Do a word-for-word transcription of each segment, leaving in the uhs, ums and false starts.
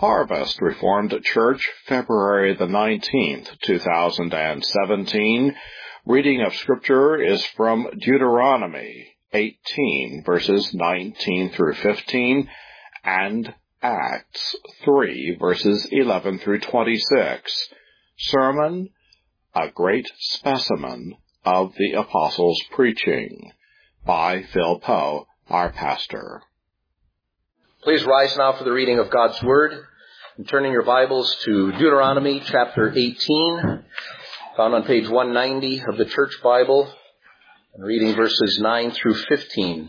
Harvest Reformed Church, February the nineteenth, two thousand seventeen. Reading of Scripture is from Deuteronomy eighteen, verses nineteen through fifteen, and Acts three, verses eleven through twenty-six. Sermon, A Great Specimen of the Apostles' Preaching, by Phil Poe, our pastor. Please rise now for the reading of God's Word, and turning your Bibles to Deuteronomy chapter eighteen, found on page one ninety of the Church Bible, and reading verses nine through fifteen.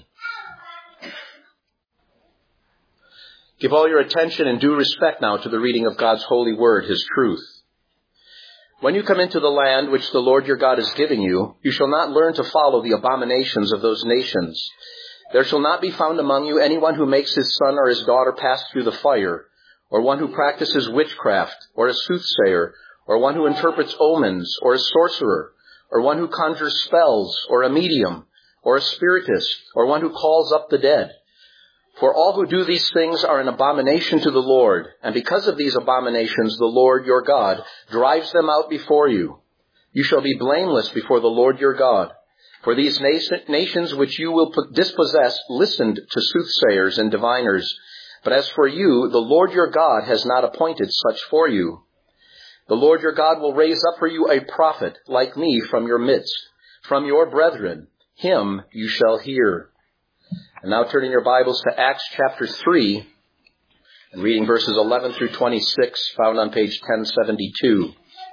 Give all your attention and due respect now to the reading of God's holy word, His truth. When you come into the land which the Lord your God is giving you, you shall not learn to follow the abominations of those nations. There shall not be found among you anyone who makes his son or his daughter pass through the fire, or one who practices witchcraft, or a soothsayer, or one who interprets omens, or a sorcerer, or one who conjures spells, or a medium, or a spiritist, or one who calls up the dead. For all who do these things are an abomination to the Lord, and because of these abominations the Lord your God drives them out before you. You shall be blameless before the Lord your God. For these nations which you will dispossess listened to soothsayers and diviners. But as for you, the Lord your God has not appointed such for you. The Lord your God will raise up for you a prophet like me from your midst, from your brethren. Him you shall hear. And now turning your Bibles to Acts chapter three, and reading verses eleven through twenty-six, found on page ten seventy-two.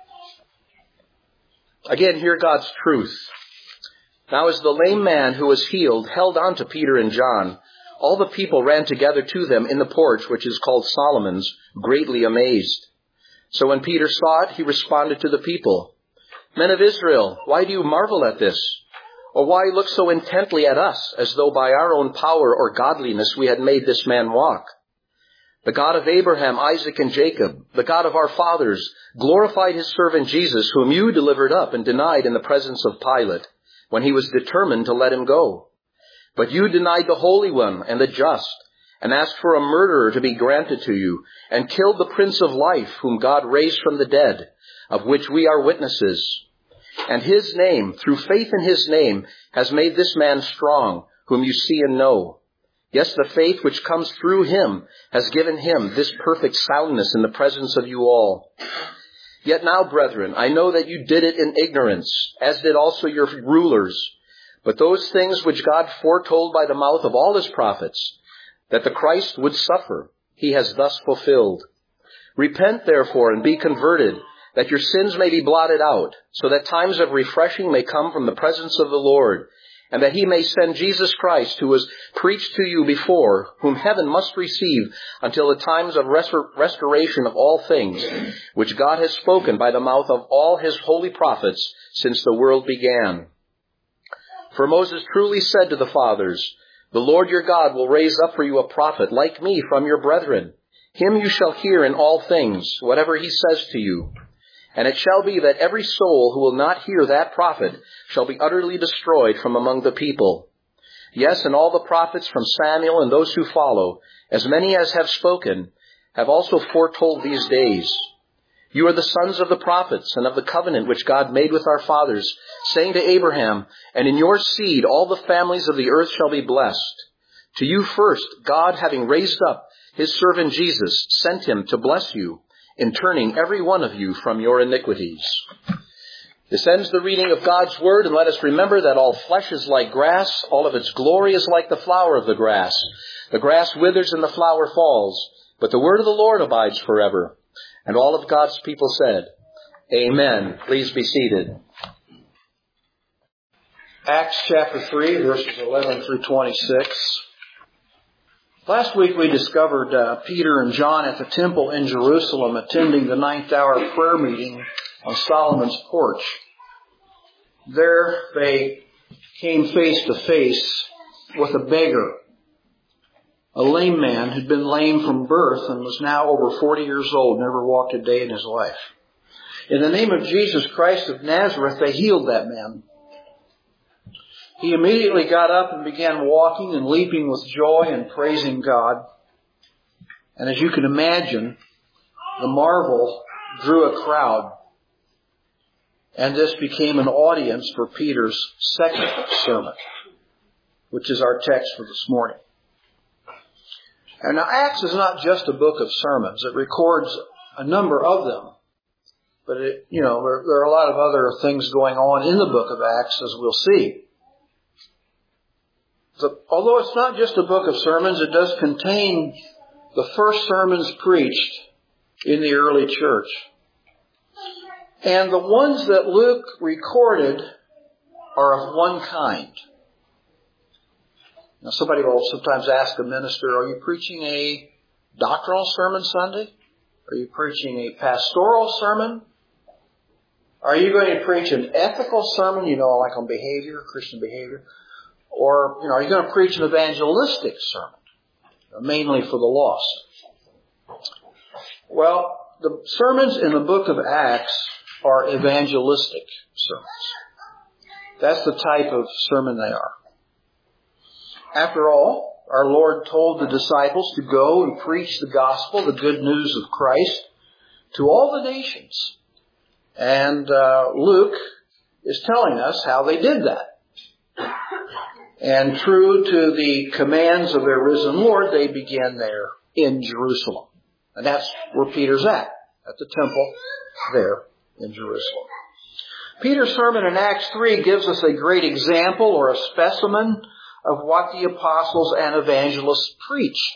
Again, hear God's truth. Now as the lame man who was healed held on to Peter and John, all the people ran together to them in the porch, which is called Solomon's, greatly amazed. So when Peter saw it, he responded to the people, Men of Israel, why do you marvel at this? Or why look so intently at us, as though by our own power or godliness we had made this man walk? The God of Abraham, Isaac, and Jacob, the God of our fathers, glorified his servant Jesus, whom you delivered up and denied in the presence of Pilate, when he was determined to let him go. But you denied the Holy One and the Just, and asked for a murderer to be granted to you, and killed the Prince of Life, whom God raised from the dead, of which we are witnesses. And his name, through faith in his name, has made this man strong, whom you see and know. Yes, the faith which comes through him has given him this perfect soundness in the presence of you all. Yet now, brethren, I know that you did it in ignorance, as did also your rulers. But those things which God foretold by the mouth of all his prophets, that the Christ would suffer, he has thus fulfilled. Repent, therefore, and be converted, that your sins may be blotted out, so that times of refreshing may come from the presence of the Lord, and that he may send Jesus Christ, who was preached to you before, whom heaven must receive until the times of restor- restoration of all things, which God has spoken by the mouth of all his holy prophets since the world began. For Moses truly said to the fathers, The Lord your God will raise up for you a prophet like me from your brethren. Him you shall hear in all things, whatever he says to you. And it shall be that every soul who will not hear that prophet shall be utterly destroyed from among the people. Yes, and all the prophets from Samuel and those who follow, as many as have spoken, have also foretold these days. You are the sons of the prophets and of the covenant which God made with our fathers, saying to Abraham, And in your seed all the families of the earth shall be blessed. To you first, God, having raised up his servant Jesus, sent him to bless you, in turning every one of you from your iniquities. This ends the reading of God's word, and let us remember that all flesh is like grass, all of its glory is like the flower of the grass. The grass withers and the flower falls, but the word of the Lord abides forever. And all of God's people said, Amen. Please be seated. Acts chapter three, verses eleven through twenty-six. Last week we discovered uh, Peter and John at the temple in Jerusalem attending the ninth hour prayer meeting on Solomon's porch. There they came face to face with a beggar, a lame man who'd been lame from birth and was now over forty years old, never walked a day in his life. In the name of Jesus Christ of Nazareth, they healed that man. He immediately got up and began walking and leaping with joy and praising God. And as you can imagine, the marvel drew a crowd, and this became an audience for Peter's second sermon, which is our text for this morning. And now Acts is not just a book of sermons. It records a number of them. But, it, you know, there, there are a lot of other things going on in the book of Acts, as we'll see. So, although it's not just a book of sermons, it does contain the first sermons preached in the early church. And the ones that Luke recorded are of one kind. Now, somebody will sometimes ask a minister, are you preaching a doctrinal sermon Sunday? Are you preaching a pastoral sermon? Are you going to preach an ethical sermon, you know, like on behavior, Christian behavior? Or, you know, are you going to preach an evangelistic sermon, mainly for the lost? Well, the sermons in the book of Acts are evangelistic sermons. That's the type of sermon they are. After all, our Lord told the disciples to go and preach the gospel, the good news of Christ, to all the nations. And uh, Luke is telling us how they did that. And true to the commands of their risen Lord, they began there in Jerusalem. And that's where Peter's at, at the temple there in Jerusalem. Peter's sermon in Acts three gives us a great example or a specimen of what the apostles and evangelists preached.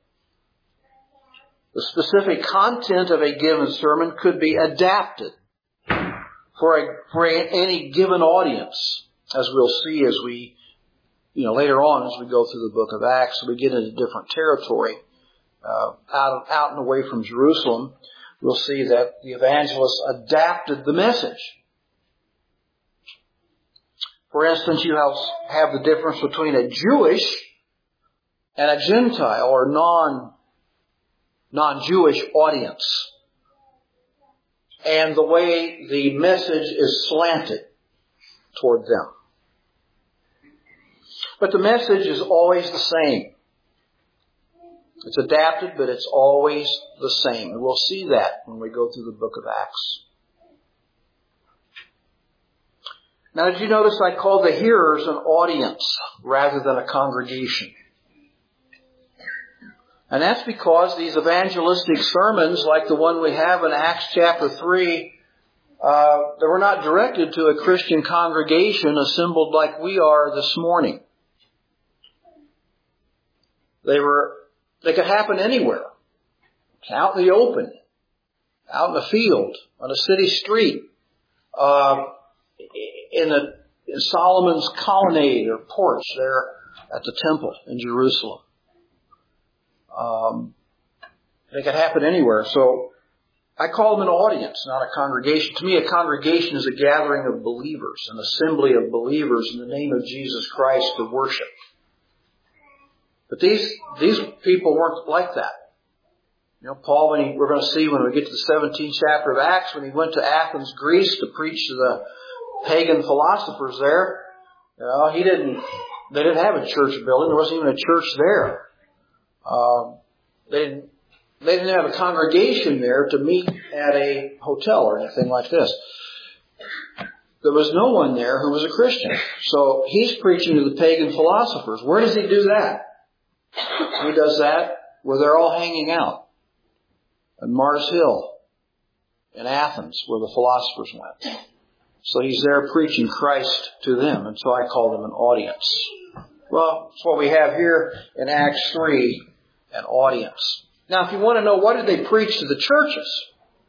The specific content of a given sermon could be adapted for, a, for any given audience, as we'll see as we, you know, later on as we go through the book of Acts, we get into different territory uh, out of, out and away from Jerusalem. We'll see that the evangelists adapted the message. For instance, you have, have the difference between a Jewish and a Gentile or non, non-Jewish audience, and the way the message is slanted toward them. But the message is always the same. It's adapted, but it's always the same. And we'll see that when we go through the book of Acts. Now, did you notice I called the hearers an audience rather than a congregation? And that's because these evangelistic sermons, like the one we have in Acts chapter three, uh, they were not directed to a Christian congregation assembled like we are this morning. They were, they could happen anywhere. Out in the open, out in the field, on a city street, uh, in, a, in Solomon's colonnade or porch there at the temple in Jerusalem. Um, they could happen anywhere. So I call them an audience, not a congregation. To me, a congregation is a gathering of believers, an assembly of believers in the name of Jesus Christ to worship. But these these people weren't like that. You know, Paul, when he, we're going to see when we get to the seventeenth chapter of Acts, when he went to Athens, Greece, to preach to the pagan philosophers there, you know, he didn't. They didn't have a church building. There wasn't even a church there. Um, they didn't. They didn't have a congregation there to meet at a hotel or anything like this. There was no one there who was a Christian. So he's preaching to the pagan philosophers. Where does he do that? He does that where they're all hanging out. On Mars Hill in Athens, where the philosophers went. So he's there preaching Christ to them. And so I call them an audience. Well, that's what we have here in Acts three, an audience. Now, if you want to know, what did they preach to the churches?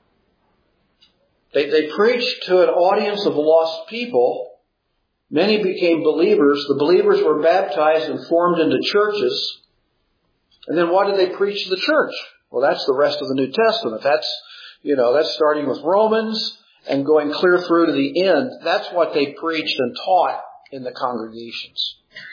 They, they preached to an audience of lost people. Many became believers. The believers were baptized and formed into churches. And then what did they preach to the church? Well, that's the rest of the New Testament. That's, you know, that's starting with Romans and going clear through to the end. That's what they preached and taught in the congregations.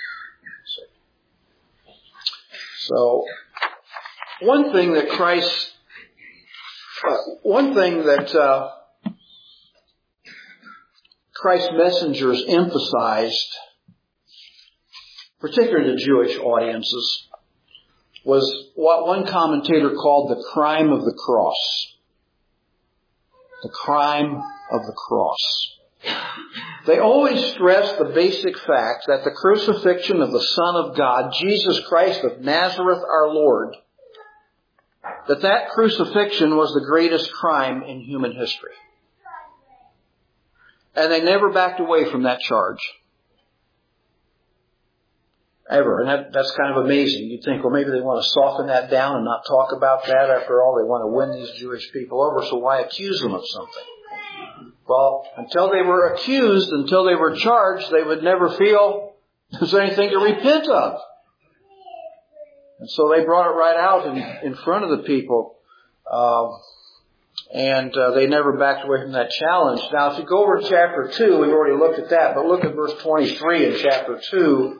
So, one thing that Christ, uh, one thing that uh, Christ's messengers emphasized, particularly to Jewish audiences, was what one commentator called the crime of the cross. The crime of the cross. They always stress the basic fact that the crucifixion of the Son of God, Jesus Christ of Nazareth our Lord, that that crucifixion was the greatest crime in human history. And they never backed away from that charge. Ever. And that, that's kind of amazing. You'd think, well, maybe they want to soften that down and not talk about that. After all, they want to win these Jewish people over, so why accuse them of something? Well, until they were accused, until they were charged, they would never feel there's anything to repent of. And so they brought it right out in, in front of the people. Uh, and uh, they never backed away from that challenge. Now, if you go over to chapter two, we've already looked at that, but look at verse twenty-three in chapter two.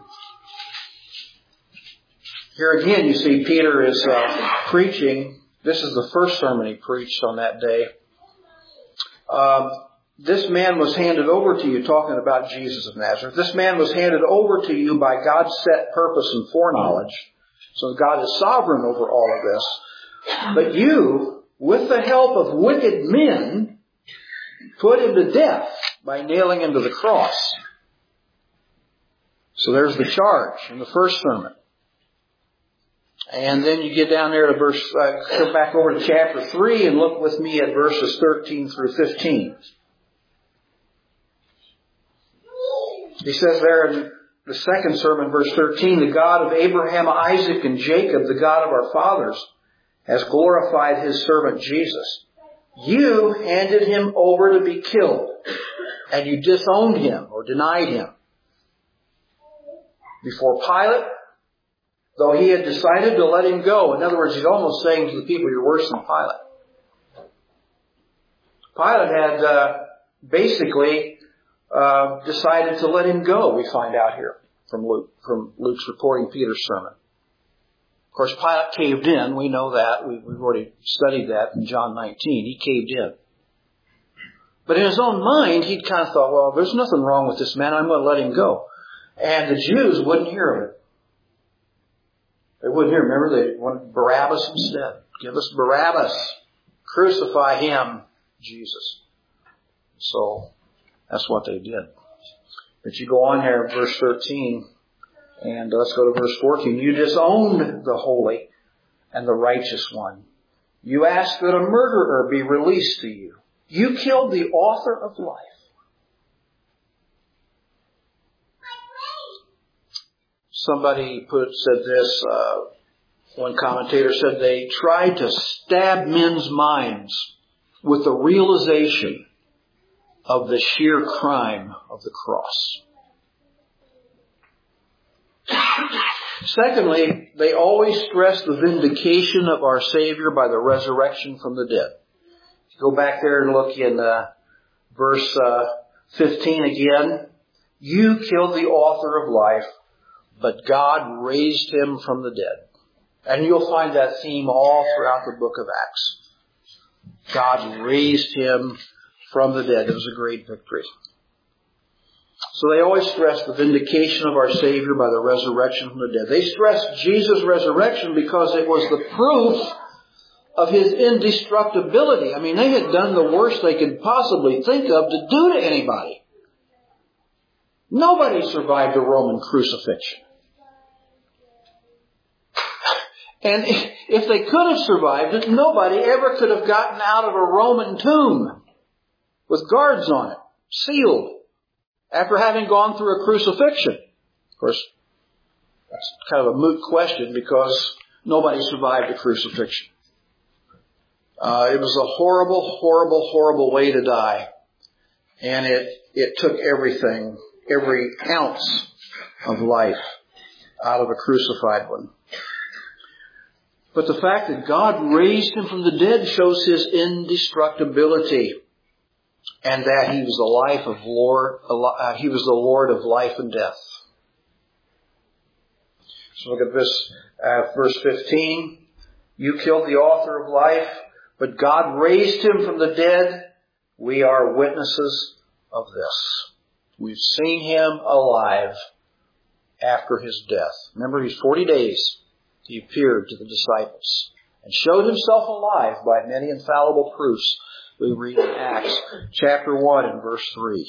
Here again, you see Peter is uh, preaching. This is the first sermon he preached on that day. Um, this man was handed over to you, talking about Jesus of Nazareth. This man was handed over to you by God's set purpose and foreknowledge. So God is sovereign over all of this. But you, with the help of wicked men, put him to death by nailing him to the cross. So there's the charge in the first sermon. And then you get down there to verse, uh, come back over to chapter three and look with me at verses thirteen through fifteen. He says there in the second sermon, verse thirteen, the God of Abraham, Isaac, and Jacob, the God of our fathers, has glorified his servant Jesus. You handed him over to be killed, and you disowned him or denied him before Pilate, though he had decided to let him go. In other words, he's almost saying to the people, you're worse than Pilate. Pilate had uh, basically uh, decided to let him go, we find out here from Luke, from Luke's reporting Peter's sermon. Of course, Pilate caved in. We know that. We, we've already studied that in John nineteen. He caved in. But in his own mind, he'd kind of thought, well, there's nothing wrong with this man. I'm going to let him go. And the Jews wouldn't hear of it. They wouldn't hear. Remember, they wanted Barabbas instead. Give us Barabbas. Crucify him, Jesus. So that's what they did. But you go on here, verse thirteen, and let's go to verse fourteen. You disowned the holy and the righteous one. You asked that a murderer be released to you. You killed the author of life. Somebody put said this, uh, one commentator said they tried to stab men's minds with the realization of the sheer crime of the cross. Secondly, they always stress the vindication of our Savior by the resurrection from the dead. Go back there and look in uh, verse uh, fifteen again. You killed the author of life, but God raised him from the dead. And you'll find that theme all throughout the book of Acts. God raised him from the dead. It was a great victory. So they always stress the vindication of our Savior by the resurrection from the dead. They stressed Jesus' resurrection because it was the proof of his indestructibility. I mean, they had done the worst they could possibly think of to do to anybody. Nobody survived a Roman crucifixion. And if they could have survived it, nobody ever could have gotten out of a Roman tomb with guards on it, sealed, after having gone through a crucifixion. Of course, that's kind of a moot question because nobody survived a crucifixion. Uh, it was a horrible, horrible, horrible way to die. And it, it took everything, every ounce of life out of a crucified one. But the fact that God raised him from the dead shows his indestructibility, and that he was the life of Lord. Uh, he was the Lord of life and death. So look at this, uh, verse fifteen. You killed the author of life, but God raised him from the dead. We are witnesses of this. We've seen him alive after his death. Remember, he's forty days. He appeared to the disciples and showed himself alive by many infallible proofs We read in Acts chapter one and verse three.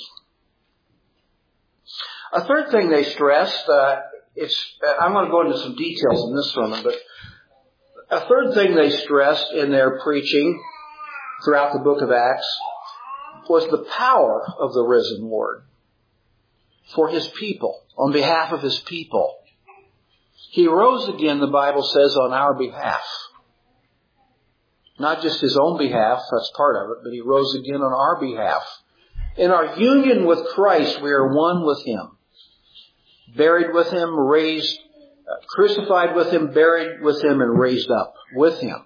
A third thing they stressed, uh, it's, I'm going to go into some details in this sermon, but a third thing they stressed in their preaching throughout the book of Acts was the power of the risen Lord for His people, on behalf of His people. He rose again, the Bible says, on our behalf. Not just His own behalf, that's part of it, but He rose again on our behalf. In our union with Christ, we are one with Him. Buried with Him, raised, uh, crucified with Him, buried with Him, and raised up with Him.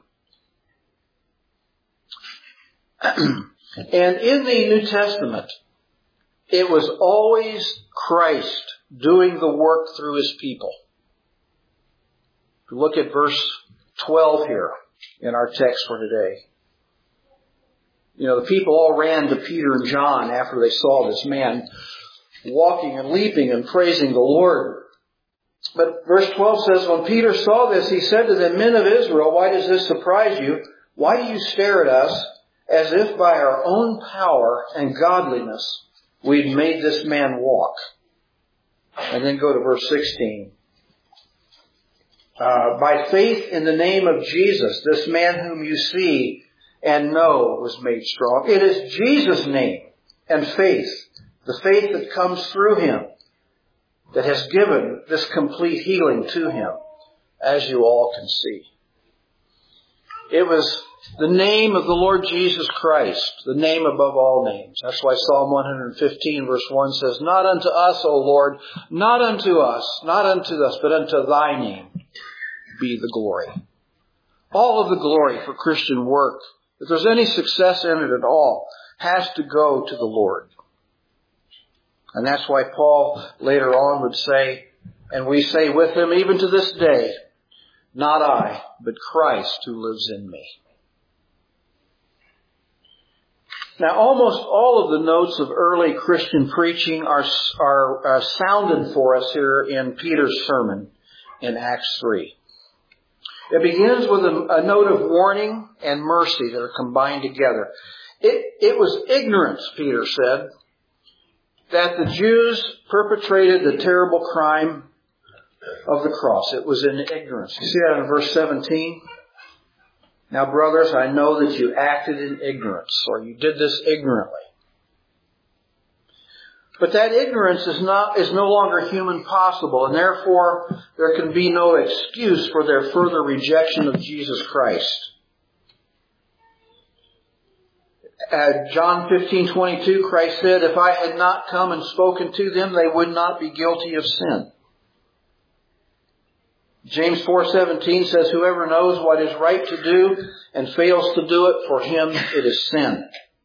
And in the New Testament, it was always Christ doing the work through His people. Look at verse twelve here in our text for today. You know, the people all ran to Peter and John after they saw this man walking and leaping and praising the Lord. But verse twelve says, when Peter saw this, he said to them, men of Israel, why does this surprise you? Why do you stare at us as if by our own power and godliness we'd made this man walk? And then go to verse sixteen. Uh, by faith in the name of Jesus, this man whom you see and know was made strong. It is Jesus' name and faith, the faith that comes through Him, that has given this complete healing to him, as you all can see. It was the name of the Lord Jesus Christ, the name above all names. That's why Psalm one fifteen verse one says, not unto us, O Lord, not unto us, not unto us, but unto Thy name be the glory. All of the glory for Christian work, if there's any success in it at all, has to go to the Lord. And that's why Paul later on would say, and we say with him even to this day, not I, but Christ who lives in me. Now, almost all of the notes of early Christian preaching are, are, are sounded for us here in Peter's sermon in Acts three. It begins with a, a note of warning and mercy that are combined together. It, it was ignorance, Peter said, that the Jews perpetrated the terrible crime of the cross. It was in ignorance. You see that in verse seventeen? Now, brothers, I know that you acted in ignorance, or you did this ignorantly. But that ignorance is not is no longer human possible, and therefore there can be no excuse for their further rejection of Jesus Christ. Uh, John fifteen twenty-two, Christ said, if I had not come and spoken to them, they would not be guilty of sin. James four seventeen says, whoever knows what is right to do and fails to do it, for him it is sin.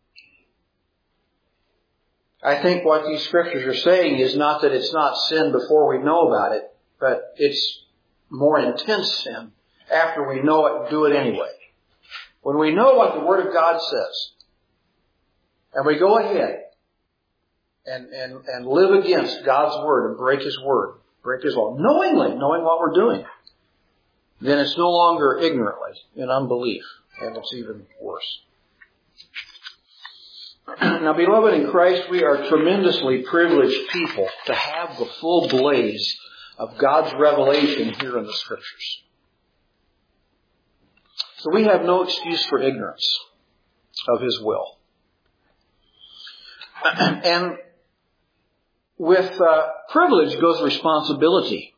I think what these scriptures are saying is not that it's not sin before we know about it, but it's more intense sin after we know it and do it anyway. When we know what the Word of God says, and we go ahead and, and, and live against God's Word and break His Word, break His law, knowingly, knowing what we're doing, then it's no longer ignorantly in unbelief, and it's even worse. Now, beloved in Christ, we are tremendously privileged people to have the full blaze of God's revelation here in the Scriptures. So we have no excuse for ignorance of His will. And with uh, privilege goes responsibility.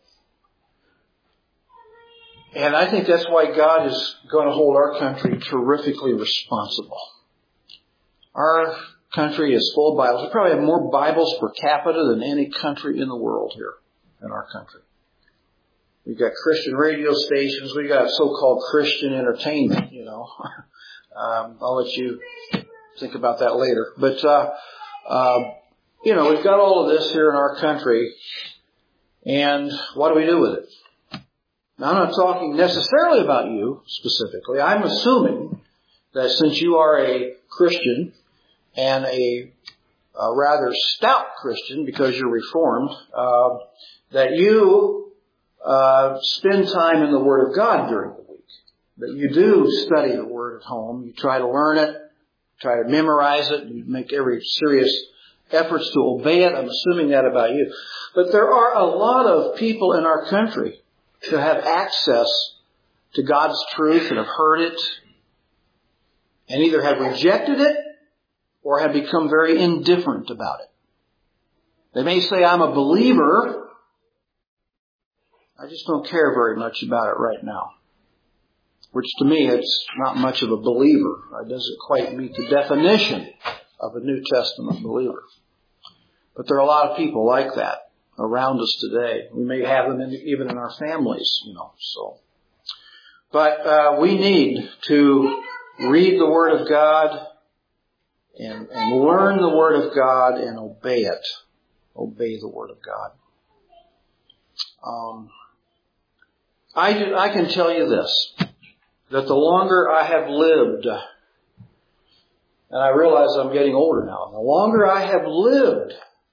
And I think that's why God is going to hold our country terrifically responsible. Our country is full of Bibles. We probably have more Bibles per capita than any country in the world here in our country. We've got Christian radio stations. We've got so-called Christian entertainment, you know. um, I'll let you think about that later. But, uh, uh, you know, we've got all of this here in our country. And what do we do with it? Now, I'm not talking necessarily about you specifically. I'm assuming that since you are a Christian and a, a rather stout Christian because you're Reformed, uh, that you uh, spend time in the Word of God during the week. That you do study the Word at home. You try to learn it. try to memorize it. You make every serious efforts to obey it. I'm assuming that about you. But there are a lot of people in our country who have access to God's truth and have heard it and either have rejected it or have become very indifferent about it. They may say, I'm a believer. I just don't care very much about it right now. Which to me, it's not much of a believer. It doesn't quite meet the definition of a New Testament believer. But there are a lot of people like that around us today. We may have them in, even in our families, you know. So, But uh, we need to read the Word of God and, and learn the Word of God and obey it. Obey the Word of God. Um, I, do, I can tell you this, that the longer I have lived, and I realize I'm getting older now, the longer I have lived,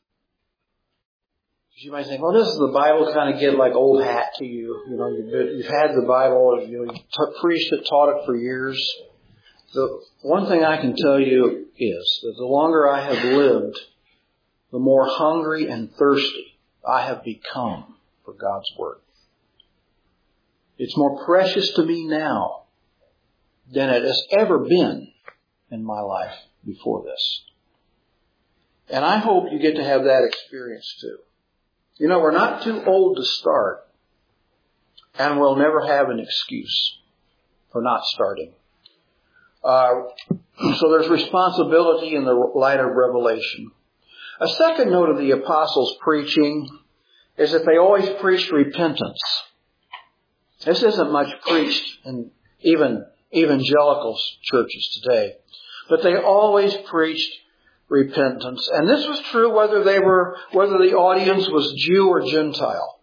you might think, well, doesn't the Bible kind of get like old hat to you? You know, you've, you've had the Bible, you know, you've preached it, taught it for years. The one thing I can tell you is that the longer I have lived, the more hungry and thirsty I have become for God's Word. It's more precious to me now than it has ever been in my life before this. And I hope you get to have that experience too. You know, we're not too old to start, and we'll never have an excuse for not starting. Uh, so there's responsibility in the light of revelation. A second note of the apostles' preaching is that they always preached repentance. This isn't much preached in even evangelical churches today, but they always preached repentance. And this was true whether they were, whether the audience was Jew or Gentile.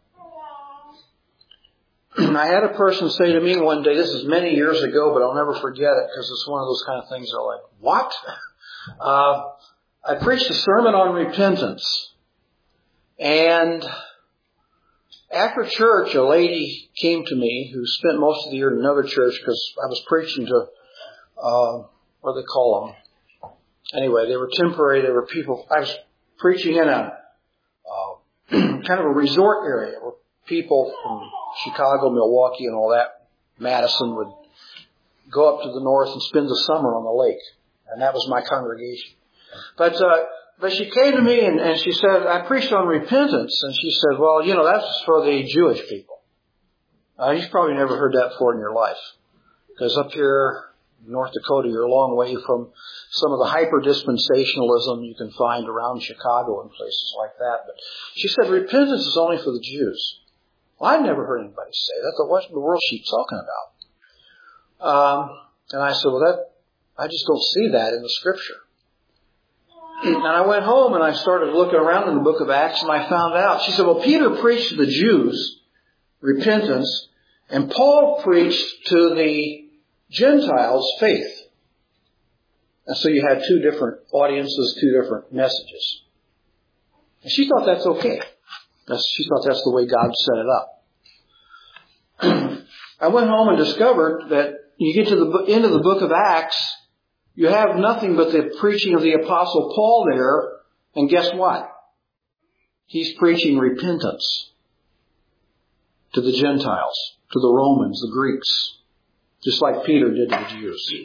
I had a person say to me one day, this is many years ago, but I'll never forget it because it's one of those kind of things that are like, what? Uh, I preached a sermon on repentance. And after church, a lady came to me who spent most of the year in another church because I was preaching to, uh, what do they call them? Anyway, they were temporary. They were people. I was preaching in a uh, kind of a resort area where people from Chicago, Milwaukee, and all that, Madison, would go up to the north and spend the summer on the lake. And that was my congregation. But uh, but she came to me and, and she said, I preached on repentance. And she said, well, you know, that's for the Jewish people. Uh, you've probably never heard that before in your life. Because up here in North Dakota, you're a long way from some of the hyper-dispensationalism you can find around Chicago and places like that. But she said, repentance is only for the Jews. Well, I've never heard anybody say that. So what in the world is she talking about? Um, and I said, well, that I just don't see that in the Scripture. And I went home and I started looking around in the book of Acts and I found out. She said, well, Peter preached to the Jews repentance and Paul preached to the Gentiles faith. And so you had two different audiences, two different messages. And she thought that's okay. That's, she thought that's the way God set it up. I went home and discovered that you get to the end of the book of Acts, you have nothing but the preaching of the Apostle Paul there, and guess what? He's preaching repentance to the Gentiles, to the Romans, the Greeks, just like Peter did to the Jews.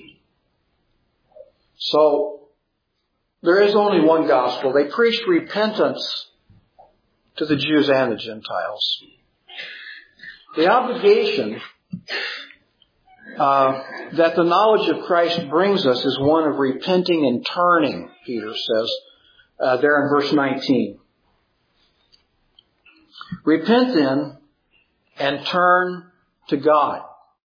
So, there is only one gospel. They preached repentance to the Jews and the Gentiles. The obligation uh, that the knowledge of Christ brings us is one of repenting and turning, Peter says uh, there in verse nineteen. Repent then and turn to God.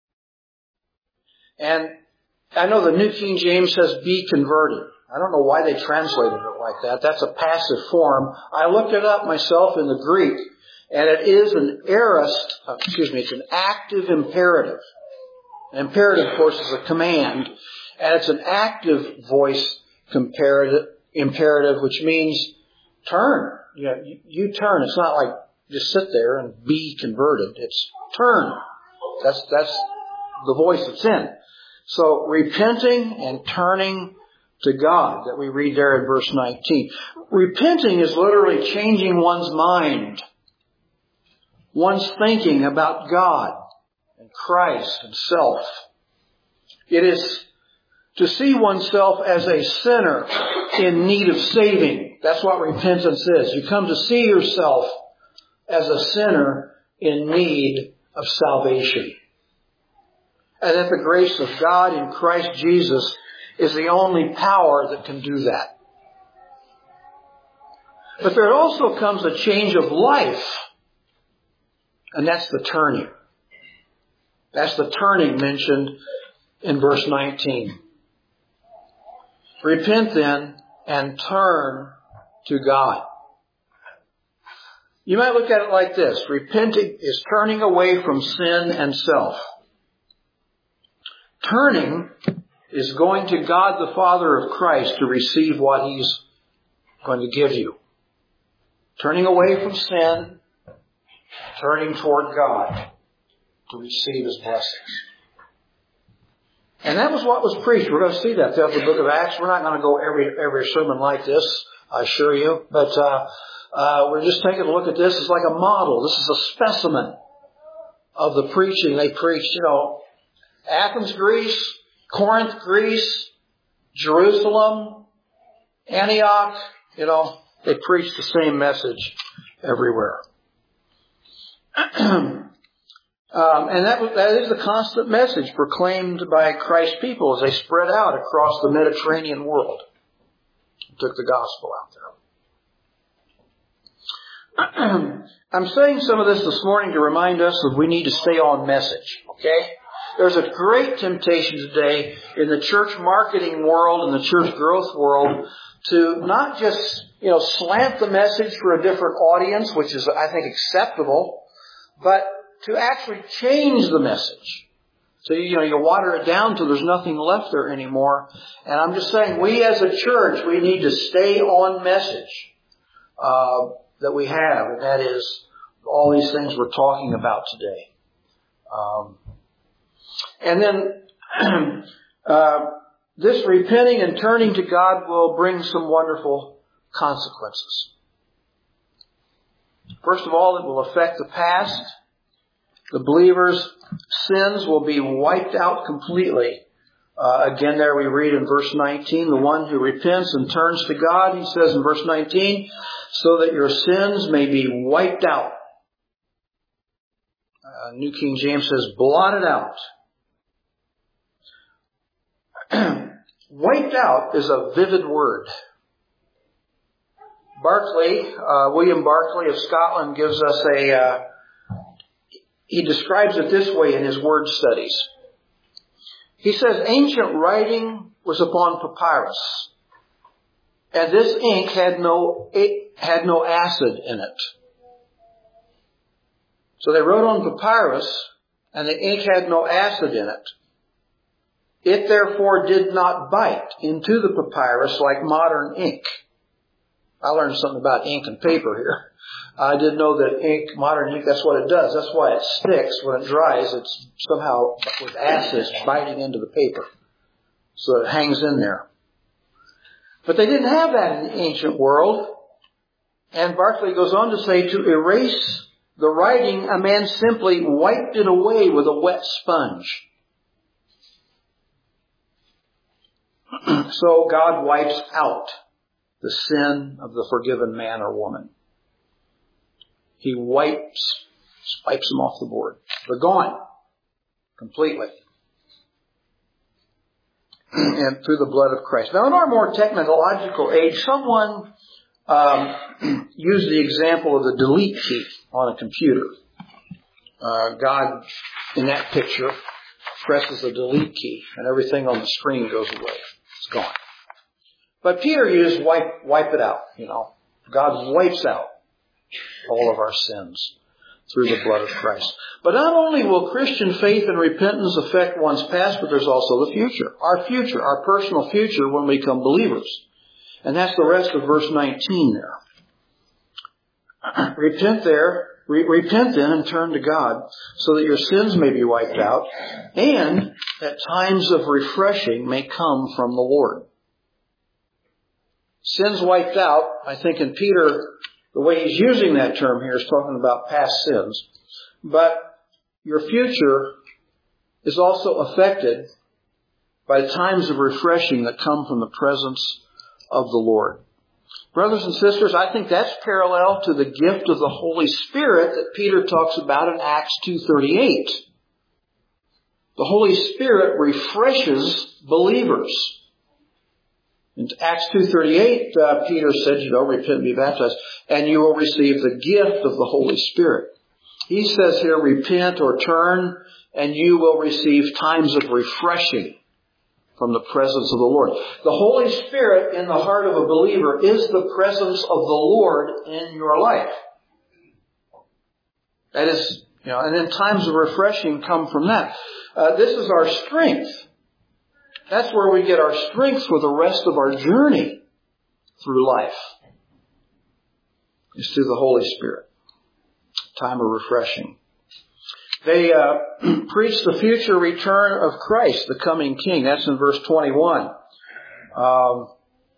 And I know the New King James says be converted. I don't know why they translated it like that. That's a passive form. I looked it up myself in the Greek, and it is an aorist, excuse me, it's an active imperative. An imperative, of course, is a command, and it's an active voice comparative, imperative, which means turn. You know, you, you turn. It's not like just sit there and be converted. It's turn. That's that's the voice that's in. So repenting and turning to God that we read there in verse nineteen. Repenting is literally changing one's mind, one's thinking about God and Christ and self. It is to see oneself as a sinner in need of saving. That's what repentance is. You come to see yourself as a sinner in need of salvation. And that the grace of God in Christ Jesus is the only power that can do that. But there also comes a change of life. And that's the turning. That's the turning mentioned in verse nineteen. Repent then and turn to God. You might look at it like this. Repenting is turning away from sin and self. Turning is going to God the Father of Christ to receive what He's going to give you. Turning away from sin, turning toward God to receive His blessings. And that was what was preached. We're going to see that throughout the book of Acts. We're not going to go every every sermon like this, I assure you. But uh, uh, we're just taking a look at this as like a model. This is a specimen of the preaching they preached. You know, Athens, Greece, Corinth, Greece, Jerusalem, Antioch. You know, they preached the same message everywhere. Um, and that, that is the constant message proclaimed by Christ's people as they spread out across the Mediterranean world. Took the gospel out there. I'm saying some of this this morning to remind us that we need to stay on message. Okay? There's a great temptation today in the church marketing world and the church growth world to not just, you know, slant the message for a different audience, which is, I think, acceptable, but to actually change the message. So, you know, you water it down till there's nothing left there anymore. And I'm just saying, we as a church, we need to stay on message uh, that we have. And that is all these things we're talking about today. Um, and then uh, this repenting and turning to God will bring some wonderful consequences. First of all, it will affect the past. The believer's sins will be wiped out completely. Uh, again, there we read in verse nineteen, the one who repents and turns to God, he says in verse nineteen, so that your sins may be wiped out. Uh, New King James says, blotted out. Wiped out is a vivid word. Barclay, uh, William Barclay of Scotland gives us a... Uh, He describes it this way in his word studies. He says ancient writing was upon papyrus, and this ink had no had no acid in it. So they wrote on papyrus, and the ink had no acid in it. It therefore did not bite into the papyrus like modern ink. I learned something about ink and paper here. I didn't know that ink, modern ink, that's what it does. That's why it sticks. When it dries, it's somehow with acids biting into the paper. So it hangs in there. But they didn't have that in the ancient world. And Barclay goes on to say, to erase the writing, a man simply wiped it away with a wet sponge. So God wipes out the sin of the forgiven man or woman. He wipes, wipes them off the board. They're gone completely. And through the blood of Christ. Now, in our more technological age, someone um, used the example of the delete key on a computer. Uh, God, in that picture, presses the delete key, and everything on the screen goes away. It's gone. But Peter used wipe, wipe it out, you know. God wipes out all of our sins through the blood of Christ. But not only will Christian faith and repentance affect one's past, but there's also the future. Our future, our personal future when we become believers. And that's the rest of verse nineteen there. Repent there, re- repent then and turn to God so that your sins may be wiped out and that times of refreshing may come from the Lord. Sins wiped out. I think in Peter, the way he's using that term here is talking about past sins. But your future is also affected by the times of refreshing that come from the presence of the Lord. Brothers and sisters, I think that's parallel to the gift of the Holy Spirit that Peter talks about in Acts two thirty-eight. The Holy Spirit refreshes believers. In Acts two thirty-eight, uh, Peter said, you know, repent and be baptized, and you will receive the gift of the Holy Spirit. He says here, repent or turn, and you will receive times of refreshing from the presence of the Lord. The Holy Spirit in the heart of a believer is the presence of the Lord in your life. That is, you know, and then times of refreshing come from that. Uh, this is our strength. That's where we get our strength for the rest of our journey through life. It's through the Holy Spirit. Time of refreshing. They uh, preach the future return of Christ, the coming King. That's in verse twenty-one. Um,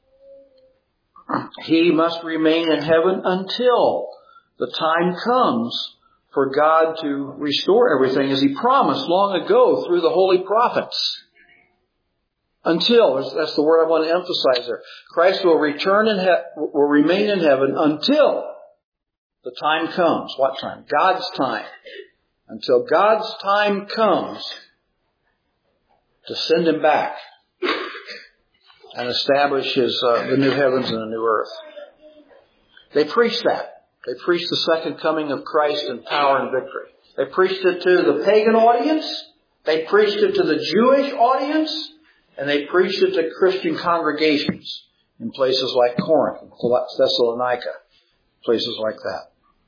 he must remain in heaven until the time comes for God to restore everything, as He promised long ago through the holy prophets. Until, that's the word I want to emphasize there. Christ will return in he- will remain in heaven until the time comes. What time? God's time. Until God's time comes to send Him back and establish His uh, the new heavens and the new earth. They preached that. They preached the second coming of Christ in power and victory. They preached it to the pagan audience. They preached it to the Jewish audience. And they preached it to Christian congregations in places like Corinth and Thessalonica, places like that.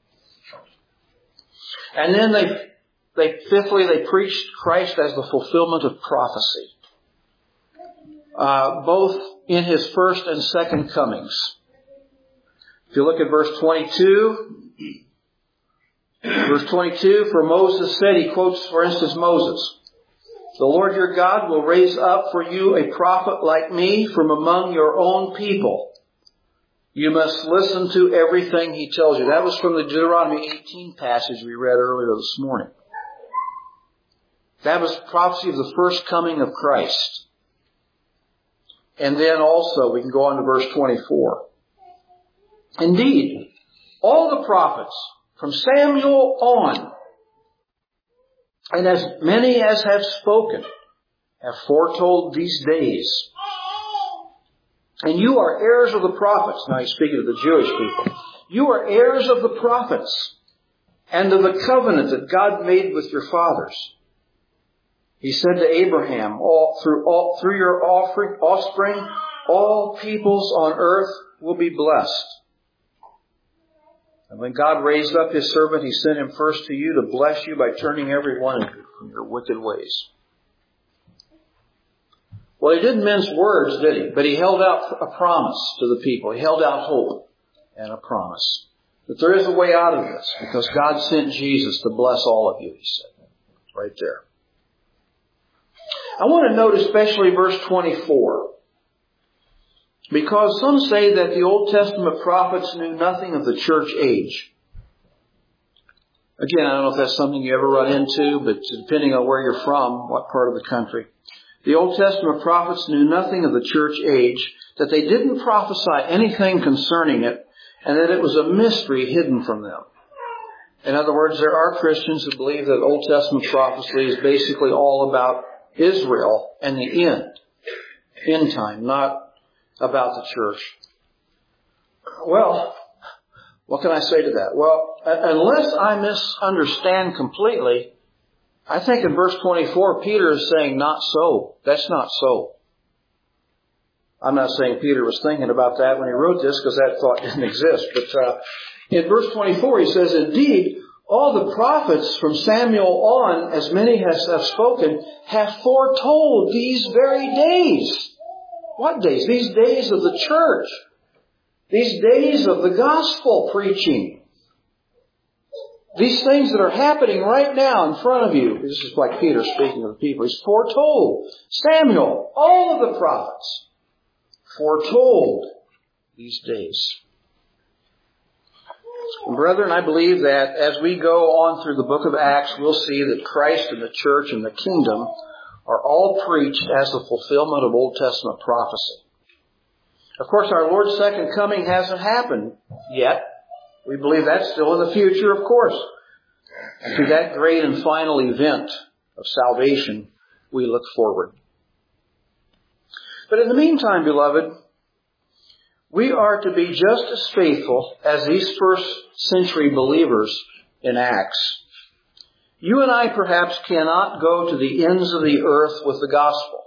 And then they, they fifthly, they preached Christ as the fulfillment of prophecy, uh, both in His first and second comings. If you look at verse twenty-two, verse twenty-two, for Moses said, he quotes, for instance, Moses, the Lord your God will raise up for you a prophet like me from among your own people. You must listen to everything he tells you. That was from the Deuteronomy eighteen passage we read earlier this morning. That was prophecy of the first coming of Christ. And then also, we can go on to verse twenty-four. Indeed, all the prophets from Samuel on, and as many as have spoken, have foretold these days. And you are heirs of the prophets. Now he's speaking to the Jewish people. You are heirs of the prophets and of the covenant that God made with your fathers. He said to Abraham, all through all through your offering, offspring, all peoples on earth will be blessed. And when God raised up His servant, He sent him first to you to bless you by turning every one of you from your wicked ways. Well, He didn't mince words, did He? But He held out a promise to the people. He held out hope and a promise that there is a way out of this because God sent Jesus to bless all of you, He said. Right there. I want to note especially verse twenty-four. Because some say that the Old Testament prophets knew nothing of the church age. Again, I don't know if that's something you ever run into, but depending on where you're from, what part of the country. The Old Testament prophets knew nothing of the church age, that they didn't prophesy anything concerning it, and that it was a mystery hidden from them. In other words, there are Christians who believe that Old Testament prophecy is basically all about Israel and the end, end time, not about the church. Well, what can I say to that? Well, unless I misunderstand completely, I think in verse twenty-four, Peter is saying, not so. That's not so. I'm not saying Peter was thinking about that when he wrote this, because that thought didn't exist. But uh, in verse twenty-four, he says, indeed, all the prophets from Samuel on, as many as have spoken, have foretold these very days. What days? These days of the church. These days of the gospel preaching. These things that are happening right now in front of you. This is like Peter speaking to the people. He's foretold. Samuel, all of the prophets, foretold these days. And brethren, I believe that as we go on through the book of Acts, we'll see that Christ and the church and the kingdom are all preached as the fulfillment of Old Testament prophecy. Of course, our Lord's second coming hasn't happened yet. We believe that's still in the future, of course. To that great and final event of salvation, we look forward. But in the meantime, beloved, we are to be just as faithful as these first century believers in Acts. You and I perhaps cannot go to the ends of the earth with the gospel.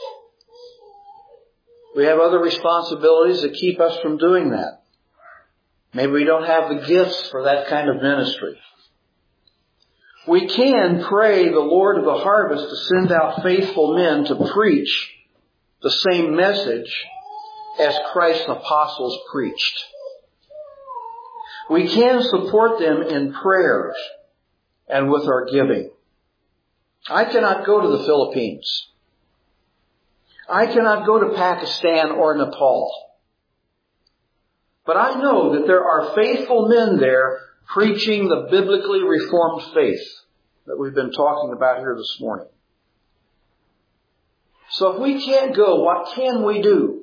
We have other responsibilities that keep us from doing that. Maybe we don't have the gifts for that kind of ministry. We can pray the Lord of the harvest to send out faithful men to preach the same message as Christ's apostles preached. We can support them in prayers and with our giving. I cannot go to the Philippines. I cannot go to Pakistan or Nepal. But I know that there are faithful men there preaching the biblically reformed faith that we've been talking about here this morning. So if we can't go, what can we do?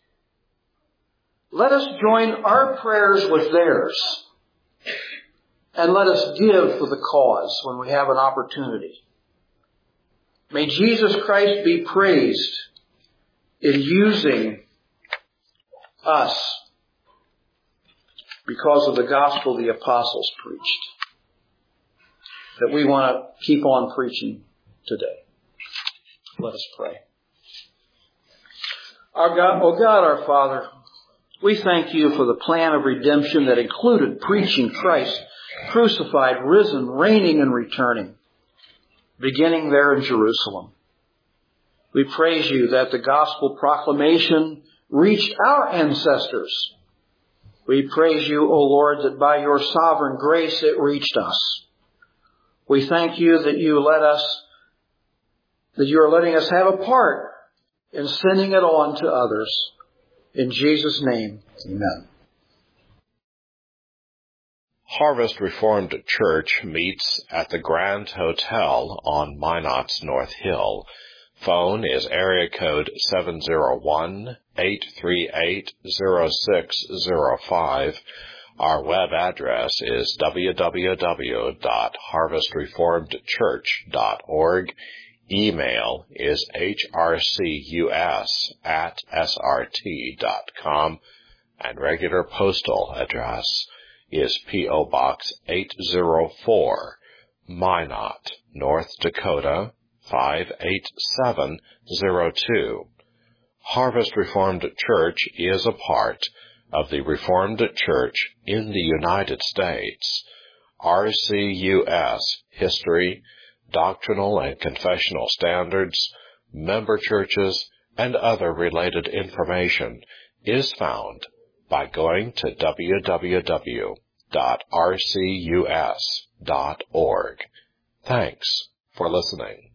Let us join our prayers with theirs. And let us give for the cause when we have an opportunity. May Jesus Christ be praised in using us because of the gospel the apostles preached, that we want to keep on preaching today. Let us pray. Our God, oh God, our Father, we thank you for the plan of redemption that included preaching Christ crucified, risen, reigning, and returning, beginning there in Jerusalem. We praise you that the gospel proclamation reached our ancestors. We praise you, O Lord, that by your sovereign grace it reached us. We thank you that you let us, that you are letting us have a part in sending it on to others. In Jesus' name, amen. Harvest Reformed Church meets at the Grand Hotel on Minot's North Hill. Phone is area code seven zero one, eight three eight, zero six zero five. Our web address is w w w dot harvest reformed church dot org. Email is h r c u s at s r t dot com. And regular postal address is P O. Box eight oh four, Minot, North Dakota, five eight seven zero two. Harvest Reformed Church is a part of the Reformed Church in the United States. R C U S History, Doctrinal and Confessional Standards, member churches, and other related information is found by going to w w w dot r c u s dot org. Thanks for listening.